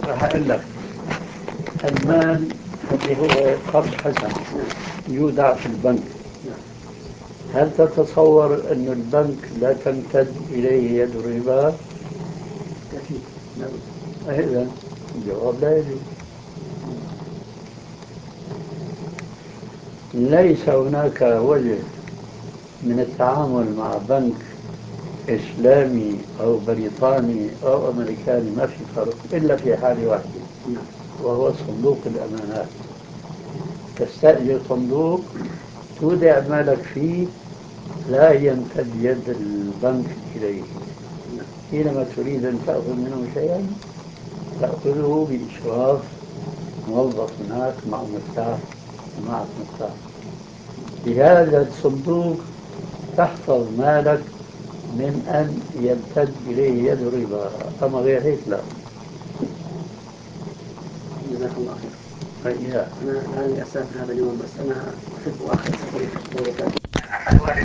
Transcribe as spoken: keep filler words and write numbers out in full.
راح أقول لك المال اللي هو قرض حسن يودع في البنك، هل تتصور أن البنك لا تمتد إليه يد الربا؟ أكيد نعم. إذا الجواب لا يجوز. ليس هناك وجه من التعامل مع بنك إسلامي أو بريطاني أو أمريكاني، ما في فرق إلا في حالة واحدة، وهو صندوق الأمانات. تستأجر صندوق تودع مالك فيه، لا يمتد يد البنك إليه. حينما تريد أن تأخذ منه شيئا تأخذه بإشراف موظف هناك مع مفتاح ومعك مفتاح. بهذا الصندوق تحفظ مالك من أن يمتد إليه يد الربا، أما غير هيك لا. جزاكم الله خير. فإذا أنا لعلي أسافر هذا اليوم، بس أنا أحب